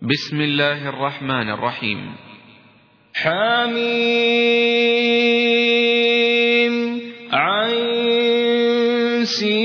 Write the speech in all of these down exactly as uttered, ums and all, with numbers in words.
بسم الله الرحمن الرحيم. حميم عين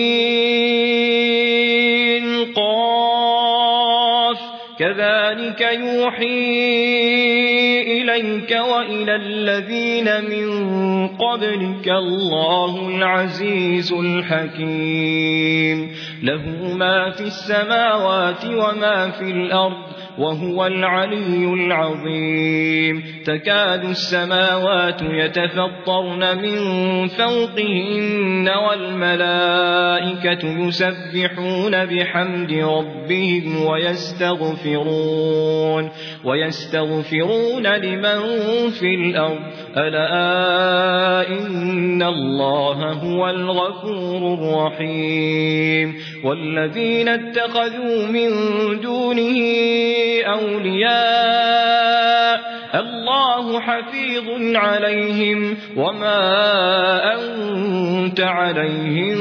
سين قاف كذلك يوحي إليك وإلى الذين من قبلك الله العزيز الحكيم له ما في السماوات وما في الأرض وهو العلي العظيم تكاد السماوات يتفطرن من فوقهن والملائكة يسبحون بحمد ربهم ويستغفرون ويستغفرون لمن في الأرض ألا إن الله هو الغفور الرحيم والذين اتخذوا من دونه أولياء الله حفيظ عليهم وما أنت عليهم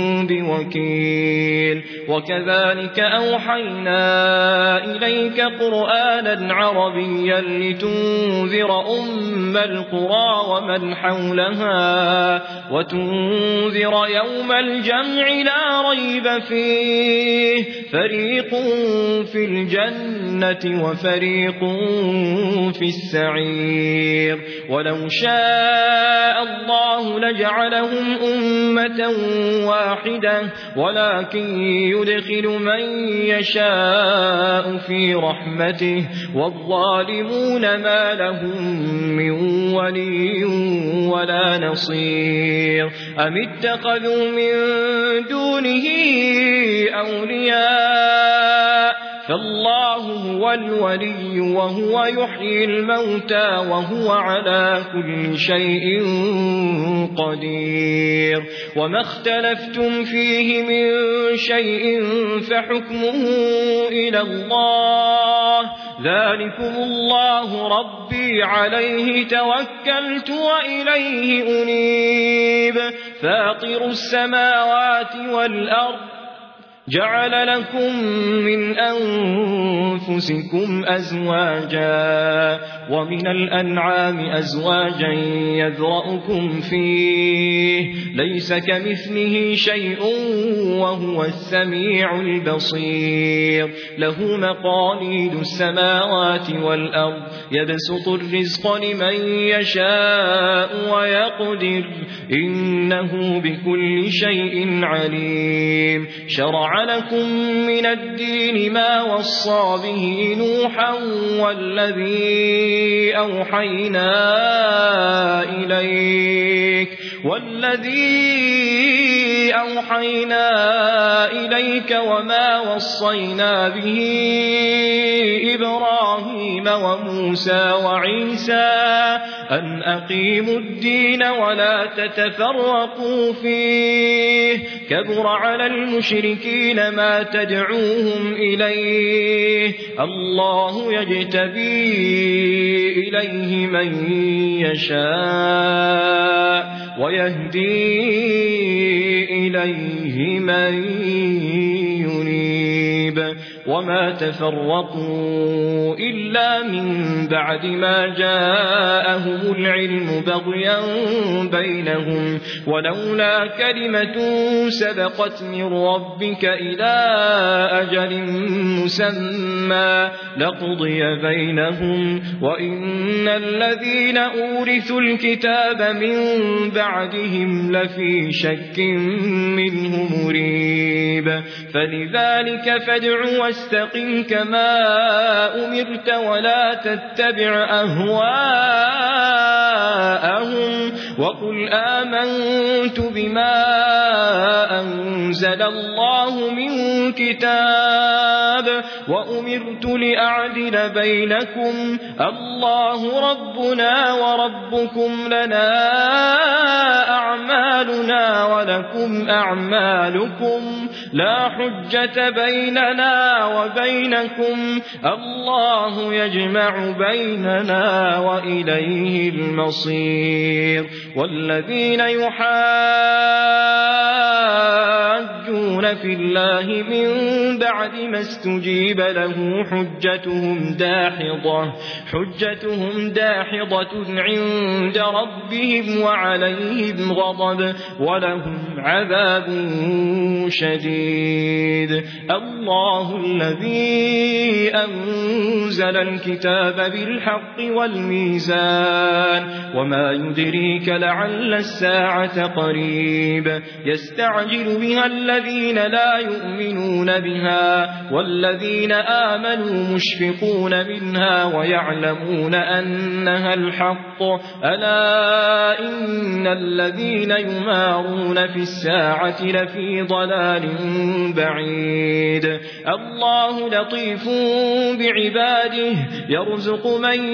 بوكيل وكذلك أوحينا إليك قرآنا عربيا لتنذر أم القرى ومن حولها وتنذر يوم الجمع لا ريب فيه فريق في الجنة وفريق في السعير ولو شاء الله لجعلهم أمة واحدة ولكن يدخل من يشاء في رحمته والظالمون ما لهم من ولي ولا نصير أم اتخذوا من دونه أولياء فالله هو الولي وهو يحيي الموتى وهو على كل شيء قدير وما اختلفتم فيه من شيء فحكمه إلى الله ذلكم الله ربي عليه توكلت وإليه أنيب فاطر السماوات والأرض جعل لكم من أنفسكم أزواجا ومن الأنعام أزواجا يذرأكم فيه ليس كمثله شيء وهو السميع البصير له مقاليد السماوات والأرض يبسط الرزق لمن يشاء ويقدر إنه بكل شيء عليم شرع لكم من الدين ما وصى به نوحا والذي أوحينا إليك والذي أوحينا إليك وما وصينا به إبراهيم وموسى وعيسى أن أقيموا الدين ولا تتفرقوا فيه كبر على المشركين ما تدعوهم إليه الله يجتبي إليه من يشاء ويهدي إليه من ينيب وما تفرقوا إلا من بعد ما جاءهم العلم بغيا بينهم ولولا كلمة سبقت من ربك إلى أجل مسمى لقضي بينهم وإن الذين أورثوا الكتاب من بعدهم لفي شك منه مريب فلذلك فادع واستقم كما أمرت ولا تتبع أهواءهم وقل آمنت بما أنزل الله من كتاب وأمرت لأعدل بينكم الله ربنا وربكم لنا أعمالنا ولكم أعمالكم لا حجة بيننا وبينكم الله يجمع بيننا وإليه المصير والذين يحاجون يجادلون في الله من بعد ما استجيب له حجتهم داحضة حجتهم داحضة عند ربهم وعليهم غضب ولهم عذاب شديد. الله الذي أنزل الكتاب بالحق والميزان وما يدريك لعل الساعة قريب يستعجل بها الذين لا يؤمنون بها والذين آمنوا مشفقون منها ويعلمون أنها الحق ألا إن الذين يمارون في الساعة لفي ضلال بعيد. الله لطيف بعباده يرزق من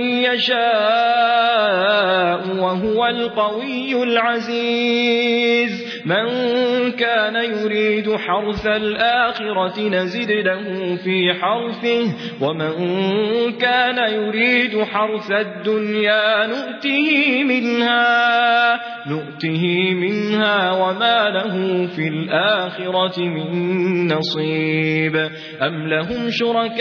يشاء وهو القوي العزيز. من كان يريد حرث الآخرة نزد له في حرثه ومن كان يريد حرث الدنيا نؤته منها نؤته منها وما له في الآخرة من نصيب. أم لهم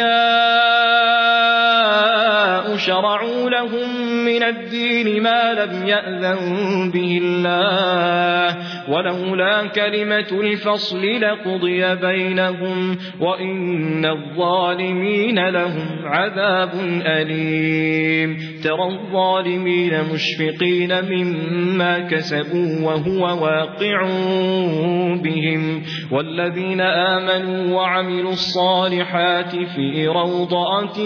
شركاء شرعوا لهم من الدين ما لم يأذن به الله ولولا كلمة الفصل لقضي بينهم وإن الظالمين لهم عذاب أليم. ترى الظالمين مشفقين مما كسبوا وهو واقع بهم والذين آمنوا وعملوا الصالحات في روضات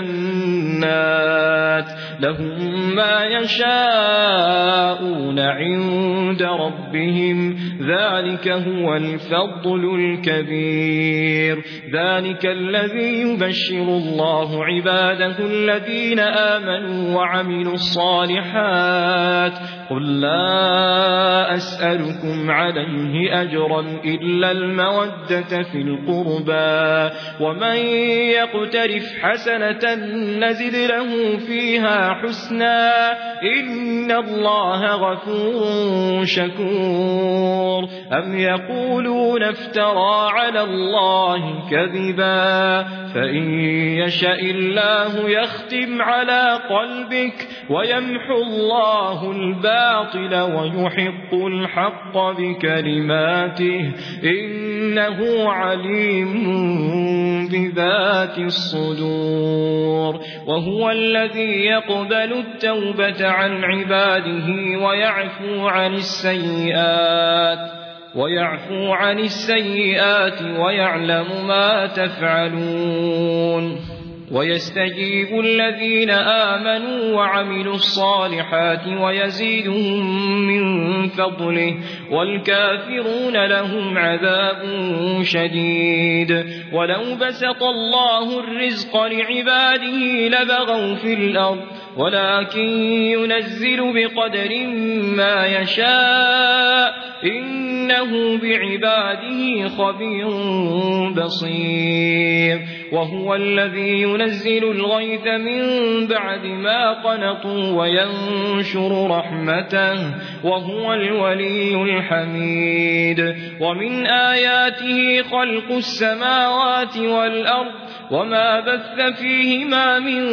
الجنات لهم ما يشاءون عند ربهم ذلك هو الفضل الكبير. ذلك الذي يبشر الله عباده الذين آمنوا وعملوا الصالحات قل لا أسألكم عليه أجرا إلا المودة في القربى ومن يقترف حسنة نزد له فيها حسنا إن الله غفور شكور. أم يقولون افترى على الله كذبا فإن يشاء الله يختم على قلبك ويمحو الله الباطل ويحق الحق بكلماته إنه عليم بذات الصدور. وهو الذي يقبل التوبة عن عباده ويعفو عن السيئات ويعفو عن السيئات ويعلم ما تفعلون ويستجيب الذين آمنوا وعملوا الصالحات ويزيدهم من فضله والكافرون لهم عذاب شديد. ولو بسط الله الرزق لعباده لبغوا في الأرض ولكن ينزل بقدر ما يشاء إنه بعباده خبير بصير. وهو الذي ينزل الغيث من بعد ما قنطوا وينشر رحمته وهو الولي الحميد. ومن آياته خلق السماوات والأرض وما بث فيهما من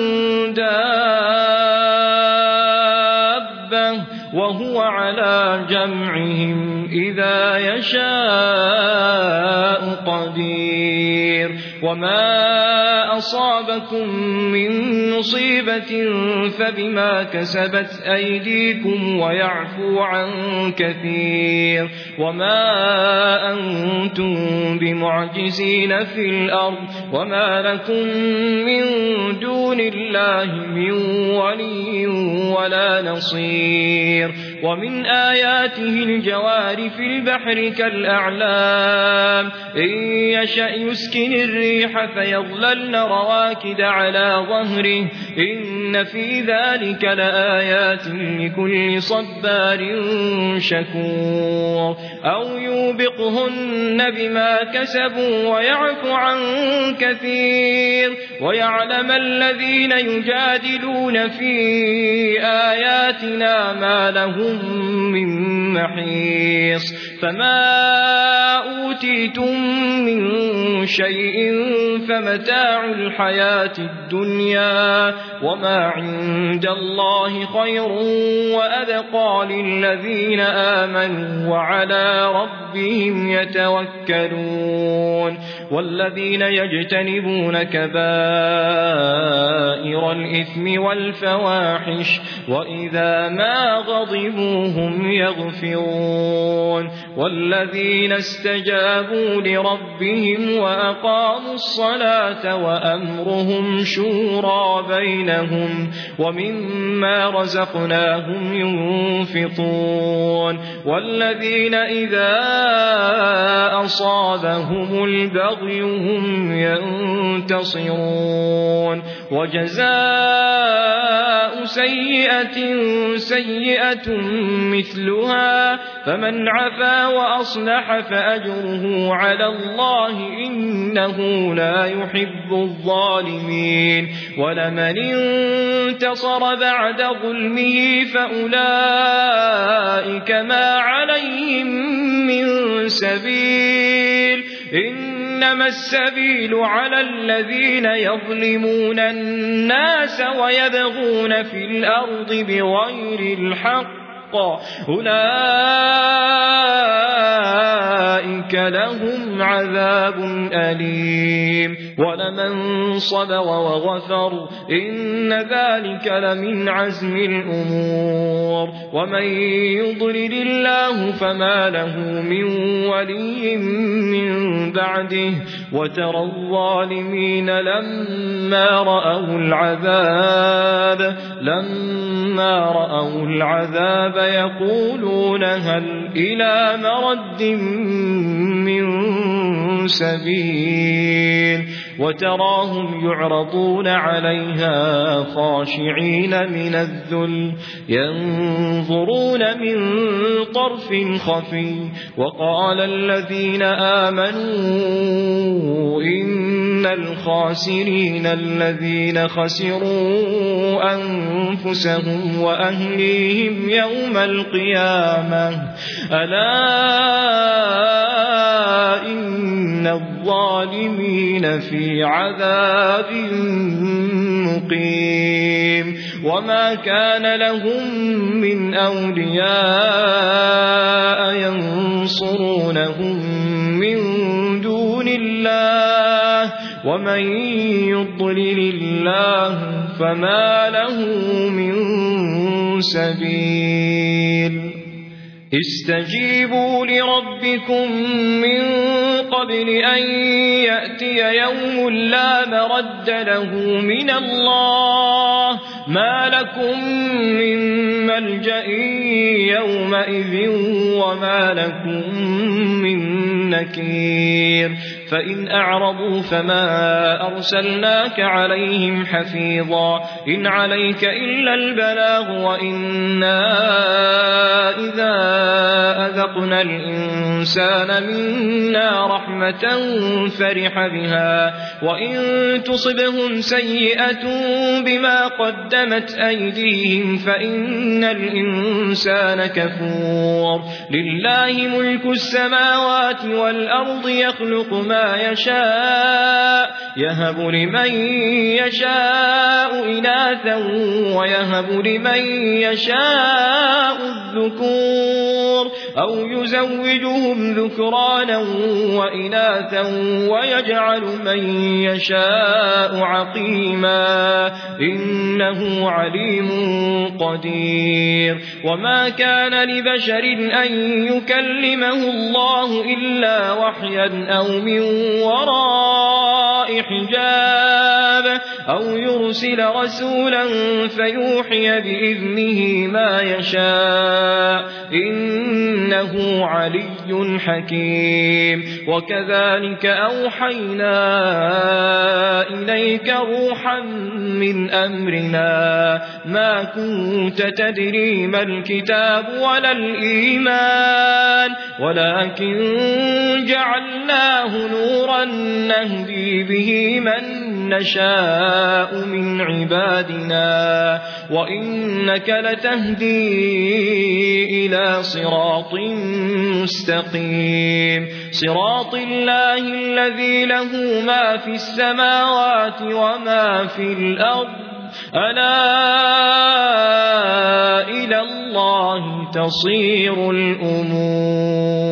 دابة وهو على جمعهم إذا يشاء قدير. وما أصابكم من مصيبة فبما كسبت أيديكم ويعفو عن كثير. وما أنتم بمعجزين في الأرض وما لكم من دون الله من ولي ولا نصير. ومن آياته الجوار في البحر كالأعلام إن يشأ يسكن الريح فيظللن رواكد على ظهره إن في ذلك لآيات لكل صبار شكور. أو يوبقهن بما كسبوا ويعفو عن كثير ويعلم الذين يجادلون في آياتنا ما لهم لهم من محيص فما أوتيتم من شيء فمتاع الحياة الدنيا وما عند الله خير وأبقى للذين آمنوا وعلى ربهم يتوكلون والذين يجتنبون كبائر الإثم والفواحش وإذا ما غضبوا هم يغفرون والذين استجابوا لربهم وأقاموا الصلاة وأمرهم شورى بينهم ومما رزقناهم ينفقون والذين إذا أصابهم البغي هم ينتصرون وجزاء سيئة سيئة مثلها فمن عفا وأصلح فأجره على الله إنه لا يحب الظالمين ولمن انتصر بعد ظلمه فأولئك ما عليهم من سبيل إنما السبيل على الذين يظلمون الناس ويبغون في الأرض بغير الحق أولئك لهم عذاب أليم ولمن صبر وغفر إن ذلك لمن عزم الأمور ومن يضلل الله فما له من ولي من بعده وترى الظالمين لما رأوا العذاب لما رأوا العذاب يقولون هل إلى مرد من سبيل وتراهم يعرضون عليها خاشعين من الذل ينظرون من طرف خفي وقال الذين آمنوا إن الخاسرين الذين خسروا أنفسهم وأهليهم يوم القيامة ألا إن الظالمين في عذاب مقيم وما كان لهم من أولياء ينصرونهم من دون الله ومن يضلل الله فما له من سبيل استجيبوا لربكم من قبل أن يأتي يوم لا مرد له من الله ما لكم من ملجأ يومئذ وما لكم من نكير فإن أعرضوا فما أرسلناك عليهم حفيظا إن عليك إلا البلاغ وإنا إذا أذقنا الإنسان منا رحمة فرح بها وإن تصبهم سيئة بما قدمت أيديهم فإن الإنسان كفور لله ملك السماوات والأرض يخلق ما يشاء يهب لمن يشاء إناثا ويهب لمن يشاء الذكور أو يزوجهم ذكرانا وإناثا ويجعل من يشاء عقيما إنه عليم قدير وما كان لبشر أن يكلمه الله إلا وحيا أو من وراء حجاب أو يرسل رسولا فيوحي بإذنه ما يشاء إنه علي حكيم وكذلك أوحينا إليك روحا من أمرنا ما كنت تدري ما الكتاب ولا الإيمان ولكن جعلناه نورا نهدي به من نشاء من عبادنا وإنك لتهدي إلى صراط مستقيم صراط الله الذي له ما في السماوات وما في الأرض ألا إلى الله تصير الأمور.